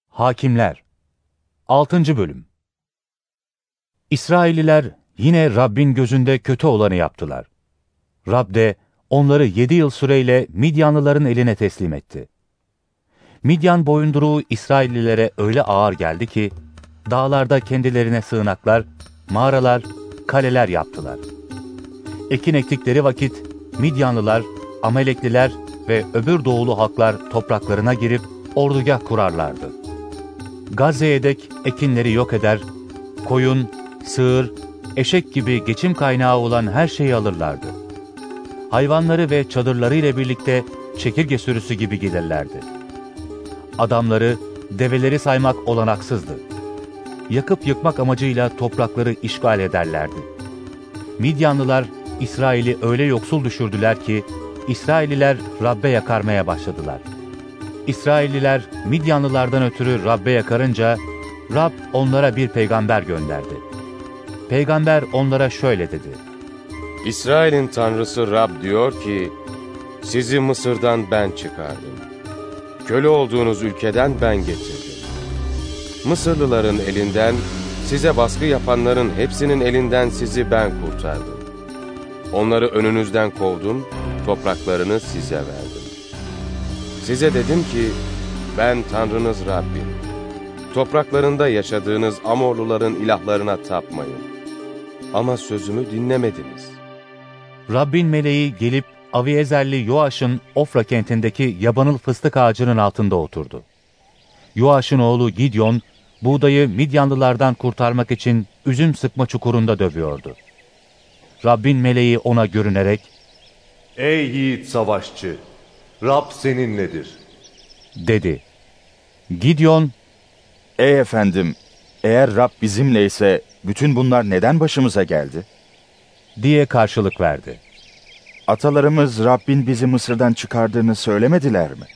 Hakimler 6. Bölüm. İsrailliler yine Rabbin gözünde kötü olanı yaptılar. Rab de onları 7 yıl süreyle Midyanlıların eline teslim etti. Midyan boyunduruğu İsraillilere öyle ağır geldi ki, dağlarda kendilerine sığınaklar, mağaralar, kaleler yaptılar. Ekin ektikleri vakit Midyanlılar, Amalekliler ve öbür doğulu halklar topraklarına girip ordugah kurarlardı. Gazze'ye dek ekinleri yok eder, koyun, sığır, eşek gibi geçim kaynağı olan her şeyi alırlardı. Hayvanları ve çadırları ile birlikte çekirge sürüsü gibi gelirlerdi. Adamları, develeri saymak olanaksızdı. Yakıp yıkmak amacıyla toprakları işgal ederlerdi. Midyanlılar İsrail'i öyle yoksul düşürdüler ki, İsrailliler Rab'be yakarmaya başladılar. İsrailliler Midyanlılardan ötürü Rab'be yakarınca, Rab onlara bir peygamber gönderdi. Peygamber onlara şöyle dedi: İsrail'in Tanrısı Rab diyor ki, sizi Mısır'dan ben çıkardım. Köle olduğunuz ülkeden ben getirdim. Mısırlıların elinden, size baskı yapanların hepsinin elinden sizi ben kurtardım. Onları önünüzden kovdum, topraklarını size verdim. Size dedim ki, ben Tanrınız Rabbim. Topraklarında yaşadığınız Amorluların ilahlarına tapmayın. Ama sözümü dinlemediniz. Rabbin meleği gelip Aviezerli Yoaş'ın Ofra kentindeki yabanıl fıstık ağacının altında oturdu. Yoaş'ın oğlu Gidyon, buğdayı Midyanlılardan kurtarmak için üzüm sıkma çukurunda dövüyordu. Rabbin meleği ona görünerek, "Ey yiğit savaşçı, Rab seninledir," dedi. Gidyon, "Ey efendim, eğer Rab bizimleyse bütün bunlar neden başımıza geldi?" diye karşılık verdi. Atalarımız Rabbin bizi Mısır'dan çıkardığını söylemediler mi?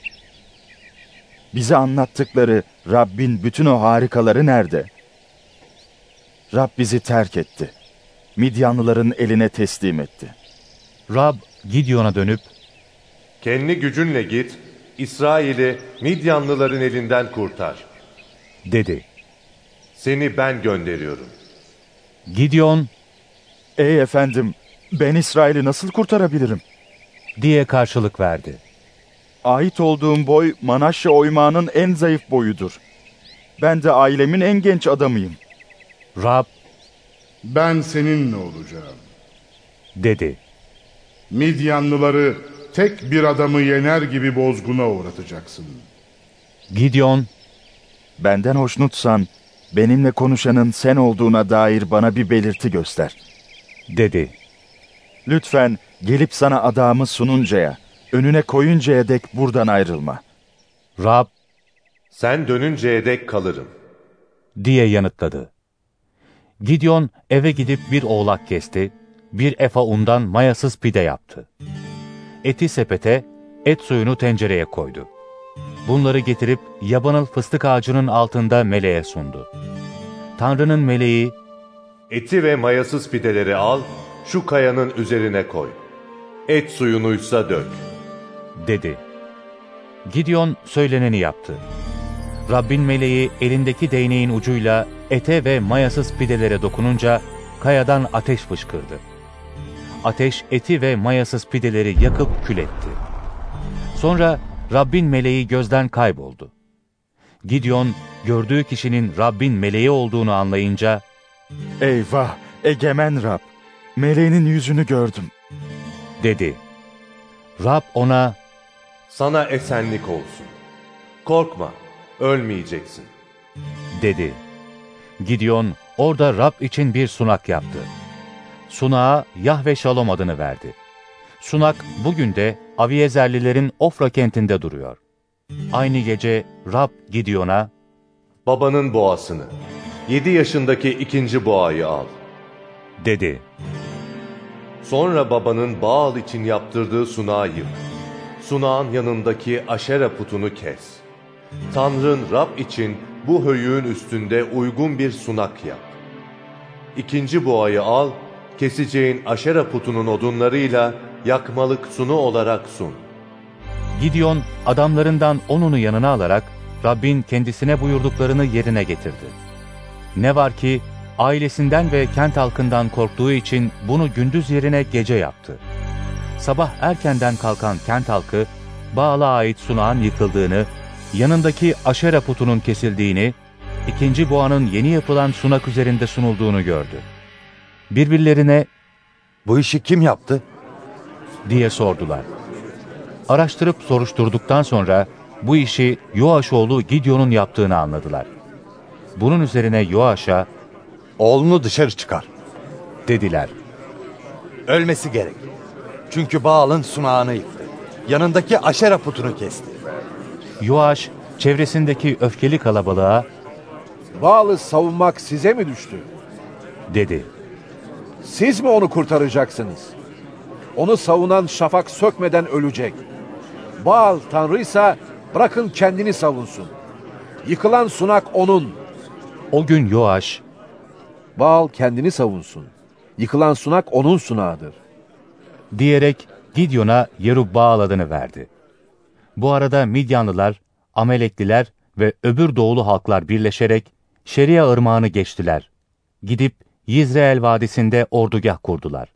Bize anlattıkları Rabbin bütün o harikaları nerede? Rab bizi terk etti. Midyanlıların eline teslim etti. Rab Gidyon'a dönüp, "Kendi gücünle git, İsrail'i Midyanlıların elinden kurtar," dedi. "Seni ben gönderiyorum." Gidyon, "Ey efendim, ben İsrail'i nasıl kurtarabilirim?" diye karşılık verdi. "Ait olduğum boy Manaşe oymağının en zayıf boyudur. Ben de ailemin en genç adamıyım." Rab, "Ben seninle olacağım," dedi. "Midyanlıları tek bir adamı yener gibi bozguna uğratacaksın." Gidyon, "Benden hoşnutsan, benimle konuşanın sen olduğuna dair bana bir belirti göster," dedi. "Lütfen gelip sana adağımı sununcaya, önüne koyuncaya dek buradan ayrılma." Rab, "Sen dönünceye dek kalırım," diye yanıtladı. Gidyon eve gidip bir oğlak kesti, bir efa undan mayasız pide yaptı. Eti sepete, et suyunu tencereye koydu. Bunları getirip yabanıl fıstık ağacının altında meleğe sundu. Tanrı'nın meleği, "Eti ve mayasız pideleri al, şu kayanın üzerine koy. Et suyunuysa dök," dedi. Gidyon söyleneni yaptı. Rabbin meleği elindeki değneğin ucuyla ete ve mayasız pidelere dokununca kayadan ateş fışkırdı. Ateş eti ve mayasız pideleri yakıp kül etti. Sonra Rabbin meleği gözden kayboldu. Gidyon gördüğü kişinin Rabbin meleği olduğunu anlayınca, "Eyvah, egemen Rab, meleğinin yüzünü gördüm," dedi. Rab ona, "Sana esenlik olsun. Korkma, ölmeyeceksin," dedi. Gidyon orada Rab için bir sunak yaptı. Sunağa Yahve Şalom adını verdi. Sunak bugün de Aviezerlilerin Ofra kentinde duruyor. Aynı gece Rab Gidyon'a, "Babanın boğasını, 7 yaşındaki ikinci boğayı al," dedi. "Sonra babanın Baal için yaptırdığı sunağı yık. Sunağın yanındaki Aşera putunu kes. Tanrın Rab için bu höyüğün üstünde uygun bir sunak yap. İkinci boğayı al, keseceğin Aşera putunun odunlarıyla yakmalık sunu olarak sun." Gidyon adamlarından 10'unu yanına alarak Rabbin kendisine buyurduklarını yerine getirdi. Ne var ki ailesinden ve kent halkından korktuğu için bunu gündüz yerine gece yaptı. Sabah erkenden kalkan kent halkı, Baal'a ait sunağın yıkıldığını, yanındaki Aşera putunun kesildiğini, ikinci boğanın yeni yapılan sunak üzerinde sunulduğunu gördü. Birbirlerine, "Bu işi kim yaptı?" diye sordular. Araştırıp soruşturduktan sonra bu işi Yoaş oğlu Gideon'un yaptığını anladılar. Bunun üzerine Yoaş'a, "Oğlunu dışarı çıkar. dediler. Ölmesi gerek. Çünkü Baal'ın sunağını yıktı. Yanındaki Aşera putunu kesti." Yoaş, çevresindeki öfkeli kalabalığa, Baal'ı savunmak size mi düştü? dedi. Siz mi onu kurtaracaksınız? Onu savunan şafak sökmeden ölecek. Baal tanrıysa bırakın kendini savunsun. Yıkılan sunak onun. O gün Yoaş, Baal kendini savunsun. Yıkılan sunak onun sunağıdır. diyerek Gideon'a Yerubbaal adını verdi. Bu arada Midyanlılar, Amelekliler ve öbür doğulu halklar birleşerek Şeria ırmağını geçtiler. Gidip Yizreel Vadisi'nde ordugah kurdular.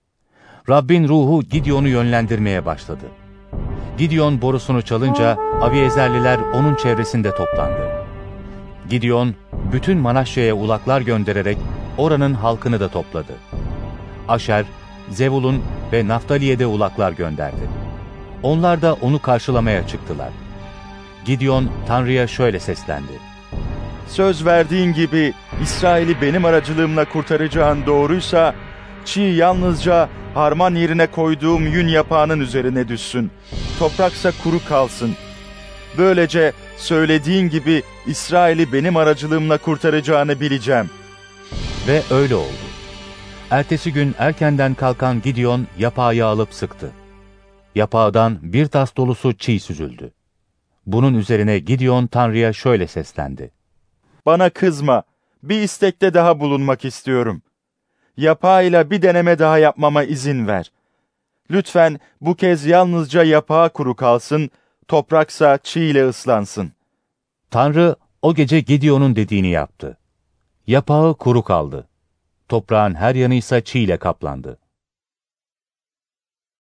Rabbin ruhu Gideon'u yönlendirmeye başladı. Gideon borusunu çalınca Aviezerliler onun çevresinde toplandı. Gideon bütün Manaşşe'ye ulaklar göndererek oranın halkını da topladı. Aşer, Zevulun ve Naftali'ye de ulaklar gönderdi. Onlar da onu karşılamaya çıktılar. Gideon Tanrı'ya şöyle seslendi: Söz verdiğin gibi İsrail'i benim aracılığımla kurtaracağın doğruysa, çiğ yalnızca harman yerine koyduğum yün yapağının üzerine düşsün. Topraksa kuru kalsın. Böylece söylediğin gibi İsrail'i benim aracılığımla kurtaracağını bileceğim. Ve öyle oldu. Ertesi gün erkenden kalkan Gideon yapağı alıp sıktı. Yapağdan bir tas dolusu çiğ süzüldü. Bunun üzerine Gideon Tanrı'ya şöyle seslendi: Bana kızma, bir istekte daha bulunmak istiyorum. Yapağıyla bir deneme daha yapmama izin ver. Lütfen bu kez yalnızca yapağı kuru kalsın, topraksa çiğ ile ıslansın. Tanrı o gece Gideon'un dediğini yaptı. Yapağı kuru kaldı. Toprağın her yanıysa çiğ ile kaplandı.